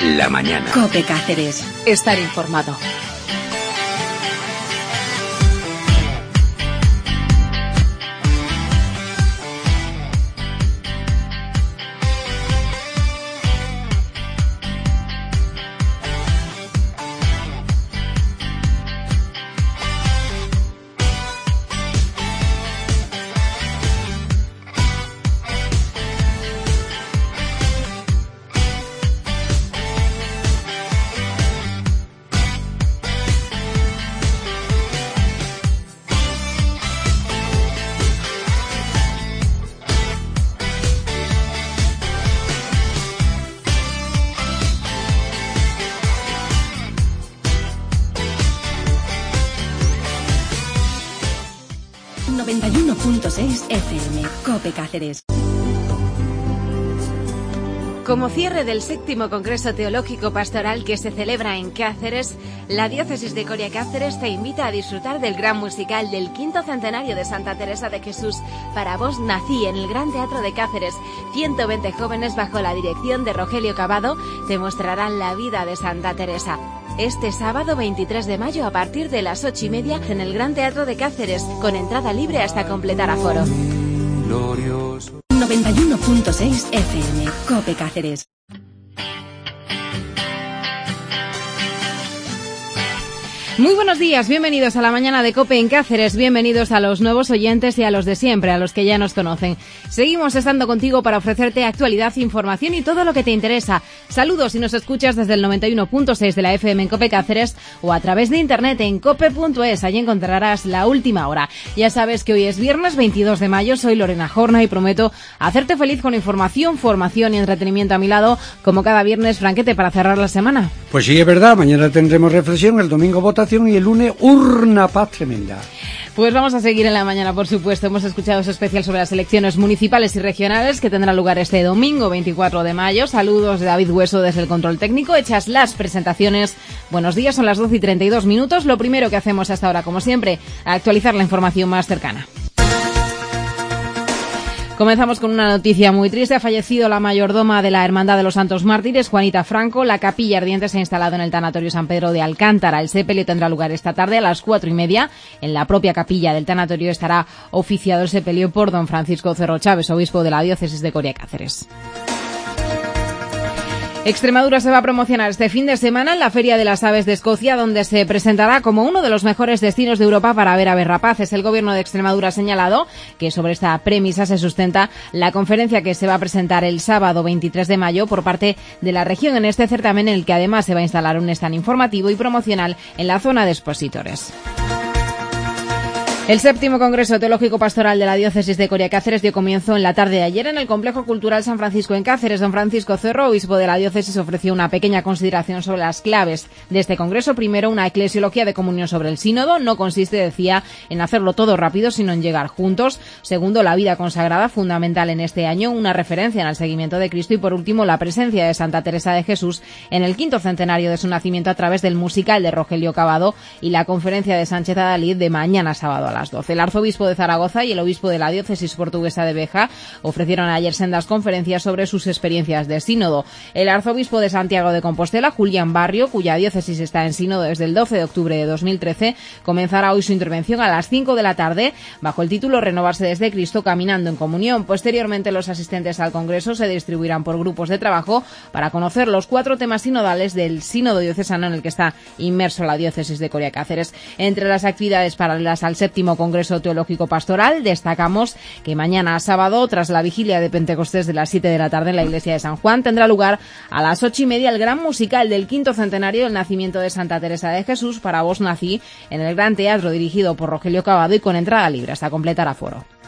la mañana. COPE Cáceres. Estar informado. FM, COPE Cáceres. Como cierre del 7º Congreso Teológico Pastoral que se celebra en Cáceres, la Diócesis de Coria Cáceres te invita a disfrutar del gran musical del 5º centenario de Santa Teresa de Jesús. Para vos nací en el Gran Teatro de Cáceres. 120 jóvenes bajo la dirección de Rogelio Cavado te mostrarán la vida de Santa Teresa. Este sábado 23 de mayo a partir de las 8:30 en el Gran Teatro de Cáceres, con entrada libre hasta completar aforo. 91.6 FM, COPE Cáceres. Muy buenos días, bienvenidos a la mañana de COPE en Cáceres, bienvenidos a los nuevos oyentes y a los de siempre, a los que ya nos conocen. Seguimos estando contigo para ofrecerte actualidad, información y todo lo que te interesa. Saludos si nos escuchas desde el 91.6 de la FM en COPE Cáceres o a través de internet en cope.es, allí encontrarás la última hora. Ya sabes que hoy es viernes 22 de mayo, soy Lorena Jorna y prometo hacerte feliz con información, formación y entretenimiento a mi lado, como cada viernes, Franquete, para cerrar la semana. Pues sí, es verdad, mañana tendremos reflexión, el domingo votación y el lunes urna paz tremenda. Pues vamos a seguir en la mañana, por supuesto. Hemos escuchado ese especial sobre las elecciones municipales y regionales que tendrá lugar este domingo 24 de mayo. Saludos de David Hueso desde el control técnico. Hechas las presentaciones. Buenos días, son las 12:32. Lo primero que hacemos hasta ahora, como siempre, actualizar la información más cercana. Comenzamos con una noticia muy triste. Ha fallecido la mayordoma de la Hermandad de los Santos Mártires, Juanita Franco. La capilla ardiente se ha instalado en el tanatorio San Pedro de Alcántara. El sepelio tendrá lugar esta tarde a las 4:30. En la propia capilla del tanatorio estará oficiado el sepelio por don Francisco Cerro Chávez, obispo de la Diócesis de Coria Cáceres. Extremadura se va a promocionar este fin de semana en la Feria de las Aves de Escocia, donde se presentará como uno de los mejores destinos de Europa para ver aves rapaces. El Gobierno de Extremadura ha señalado que sobre esta premisa se sustenta la conferencia que se va a presentar el sábado 23 de mayo por parte de la región en este certamen, en el que además se va a instalar un stand informativo y promocional en la zona de expositores. El 7º Congreso Teológico Pastoral de la Diócesis de Coria Cáceres dio comienzo en la tarde de ayer en el Complejo Cultural San Francisco en Cáceres. Don Francisco Cerro, obispo de la diócesis, ofreció una pequeña consideración sobre las claves de este congreso. Primero, una eclesiología de comunión sobre el sínodo. No consiste, decía, en hacerlo todo rápido, sino en llegar juntos. Segundo, la vida consagrada, fundamental en este año, una referencia en el seguimiento de Cristo. Y por último, la presencia de Santa Teresa de Jesús en el 5º centenario de su nacimiento a través del musical de Rogelio Cavado y la conferencia de Sánchez Adalid de mañana sábado a las 12. El arzobispo de Zaragoza y el obispo de la diócesis portuguesa de Beja ofrecieron ayer sendas conferencias sobre sus experiencias de sínodo. El arzobispo de Santiago de Compostela, Julián Barrio, cuya diócesis está en sínodo desde el 12 de octubre de 2013, comenzará hoy su intervención a las 5 de la tarde bajo el título Renovarse desde Cristo, caminando en comunión. Posteriormente, los asistentes al congreso se distribuirán por grupos de trabajo para conocer los 4 temas sinodales del sínodo diocesano en el que está inmerso la diócesis de Coria Cáceres. Entre las actividades paralelas al 7º Congreso Teológico Pastoral, destacamos que mañana sábado, tras la vigilia de Pentecostés de las 7 de la tarde en la iglesia de San Juan, tendrá lugar a las 8:30 el gran musical del 5º centenario del nacimiento de Santa Teresa de Jesús, Para vos nací, en el Gran Teatro, dirigido por Rogelio Cavado y con entrada libre hasta completar aforo.